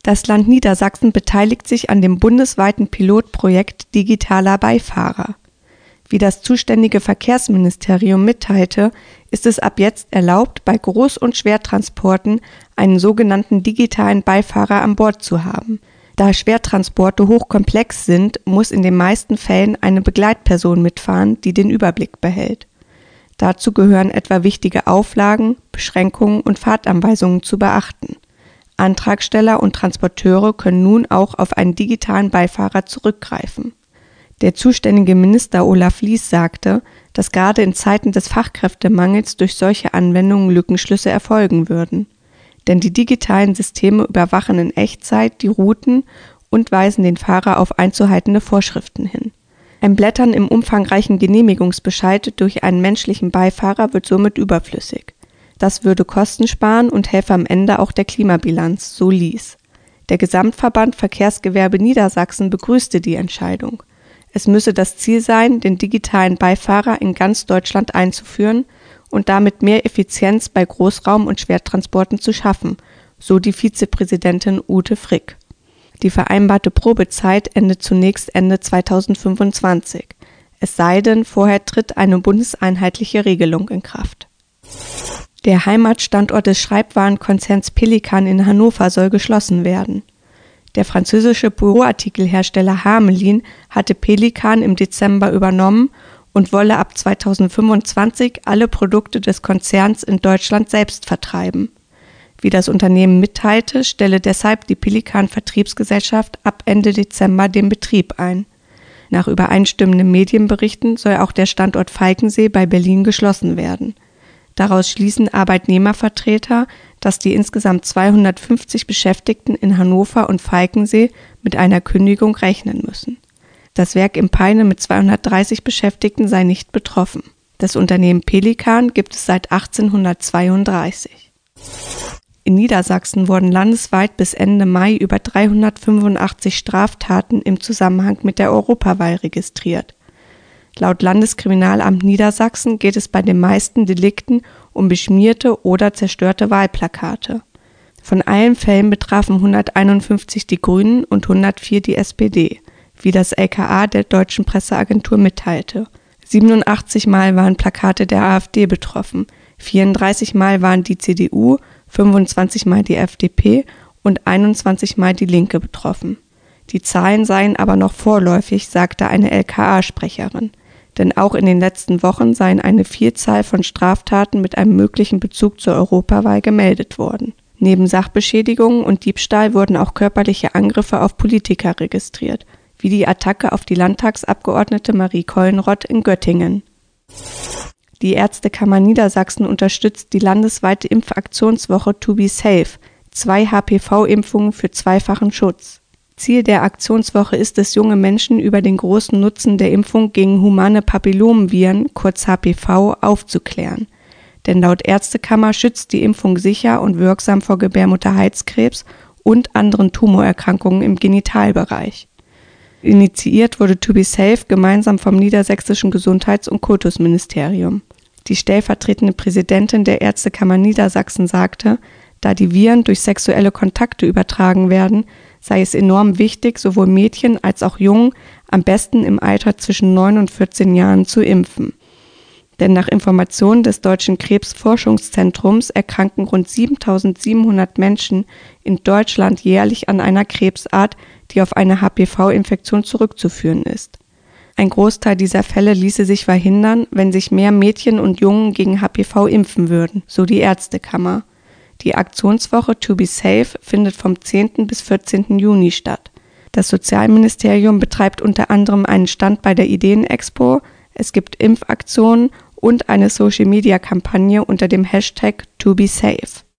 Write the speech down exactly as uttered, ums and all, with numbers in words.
Das Land Niedersachsen beteiligt sich an dem bundesweiten Pilotprojekt Digitaler Beifahrer. Wie das zuständige Verkehrsministerium mitteilte, ist es ab jetzt erlaubt, bei Groß- und Schwertransporten einen sogenannten digitalen Beifahrer an Bord zu haben. Da Schwertransporte hochkomplex sind, muss in den meisten Fällen eine Begleitperson mitfahren, die den Überblick behält. Dazu gehören etwa wichtige Auflagen, Beschränkungen und Fahrtanweisungen zu beachten. Antragsteller und Transporteure können nun auch auf einen digitalen Beifahrer zurückgreifen. Der zuständige Minister Olaf Lies sagte, dass gerade in Zeiten des Fachkräftemangels durch solche Anwendungen Lückenschlüsse erfolgen würden. Denn die digitalen Systeme überwachen in Echtzeit die Routen und weisen den Fahrer auf einzuhaltende Vorschriften hin. Ein Blättern im umfangreichen Genehmigungsbescheid durch einen menschlichen Beifahrer wird somit überflüssig. Das würde Kosten sparen und helfe am Ende auch der Klimabilanz, so Lies. Der Gesamtverband Verkehrsgewerbe Niedersachsen begrüßte die Entscheidung. Es müsse das Ziel sein, den digitalen Beifahrer in ganz Deutschland einzuführen und damit mehr Effizienz bei Großraum- und Schwertransporten zu schaffen, so die Vizepräsidentin Ute Frick. Die vereinbarte Probezeit endet zunächst Ende zweitausendfünfundzwanzig. Es sei denn, vorher tritt eine bundeseinheitliche Regelung in Kraft. Der Heimatstandort des Schreibwarenkonzerns Pelikan in Hannover soll geschlossen werden. Der französische Büroartikelhersteller Hamelin hatte Pelikan im Dezember übernommen und wolle ab zweitausendfünfundzwanzig alle Produkte des Konzerns in Deutschland selbst vertreiben. Wie das Unternehmen mitteilte, stelle deshalb die Pelikan-Vertriebsgesellschaft ab Ende Dezember den Betrieb ein. Nach übereinstimmenden Medienberichten soll auch der Standort Falkensee bei Berlin geschlossen werden. Daraus schließen Arbeitnehmervertreter, dass die insgesamt zweihundertfünfzig Beschäftigten in Hannover und Falkensee mit einer Kündigung rechnen müssen. Das Werk in Peine mit zweihundertdreißig Beschäftigten sei nicht betroffen. Das Unternehmen Pelikan gibt es seit achtzehnhundertzweiunddreißig. In Niedersachsen wurden landesweit bis Ende Mai über dreihundertfünfundachtzig Straftaten im Zusammenhang mit der Europawahl registriert. Laut Landeskriminalamt Niedersachsen geht es bei den meisten Delikten um beschmierte oder zerstörte Wahlplakate. Von allen Fällen betrafen hunderteinundfünfzig die Grünen und hundertvier die S P D, wie das L K A der Deutschen Presseagentur mitteilte. siebenundachtzig Mal waren Plakate der AfD betroffen, vierunddreißig Mal waren die C D U, fünfundzwanzig Mal die F D P und einundzwanzig Mal die Linke betroffen. Die Zahlen seien aber noch vorläufig, sagte eine L K A-Sprecherin. Denn auch in den letzten Wochen seien eine Vielzahl von Straftaten mit einem möglichen Bezug zur Europawahl gemeldet worden. Neben Sachbeschädigungen und Diebstahl wurden auch körperliche Angriffe auf Politiker registriert, wie die Attacke auf die Landtagsabgeordnete Marie Kollenrott in Göttingen. Die Ärztekammer Niedersachsen unterstützt die landesweite Impfaktionswoche To Be Safe, zwei H P V-Impfungen für zweifachen Schutz. Ziel der Aktionswoche ist es, junge Menschen über den großen Nutzen der Impfung gegen humane Papillomviren, kurz H P V, aufzuklären. Denn laut Ärztekammer schützt die Impfung sicher und wirksam vor Gebärmutterhalskrebs und anderen Tumorerkrankungen im Genitalbereich. Initiiert wurde To Be Safe gemeinsam vom Niedersächsischen Gesundheits- und Kultusministerium. Die stellvertretende Präsidentin der Ärztekammer Niedersachsen sagte, da die Viren durch sexuelle Kontakte übertragen werden, sei es enorm wichtig, sowohl Mädchen als auch Jungen am besten im Alter zwischen neun und vierzehn Jahren zu impfen. Denn nach Informationen des Deutschen Krebsforschungszentrums erkranken rund siebentausendsiebenhundert Menschen in Deutschland jährlich an einer Krebsart, die auf eine H P V-Infektion zurückzuführen ist. Ein Großteil dieser Fälle ließe sich verhindern, wenn sich mehr Mädchen und Jungen gegen H P V impfen würden, so die Ärztekammer. Die Aktionswoche To Be Safe findet vom zehnten bis vierzehnten Juni statt. Das Sozialministerium betreibt unter anderem einen Stand bei der Ideenexpo, es gibt Impfaktionen und eine Social-Media-Kampagne unter dem Hashtag To Be Safe.